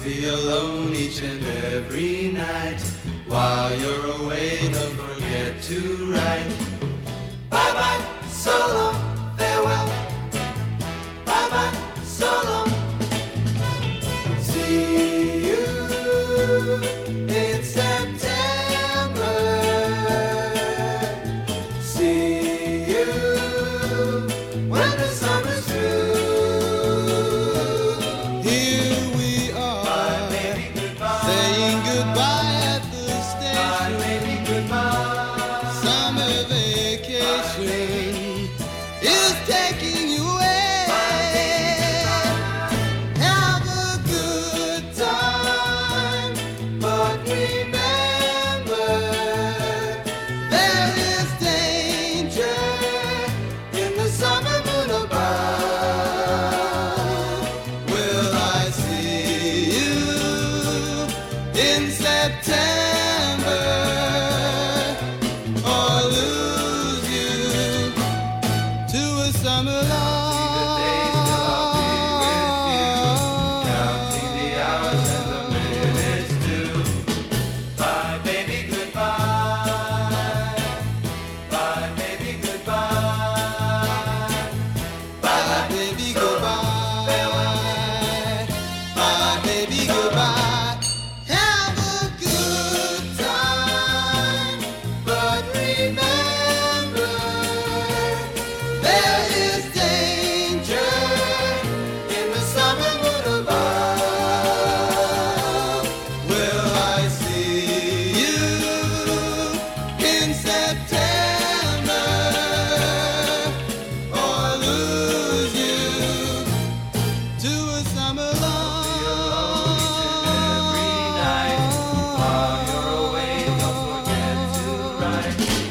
be alone each and every night. While you're away, don't forget to write. Bye bye, so long, farewell. Bye bye, so long. See you in September. See you when the summer's through. Here we are, Bye, baby, goodbye. saying goodbye at the Bye, station. baby, goodbye. Summer vacation is taking you away. Have a good time, But remember, there is danger in the summer moon above, Will I see you in September or lose you to a summer counting the hours and the minutes too. Bye, baby, goodbye. Bye, baby, goodbye. Bye, baby, goodbye. Bye, baby, goodbye. Have a good time, but remember, there is danger In the summer moon above, Will I see you in September or lose you to a summer every night. While you're away, don't forget to write.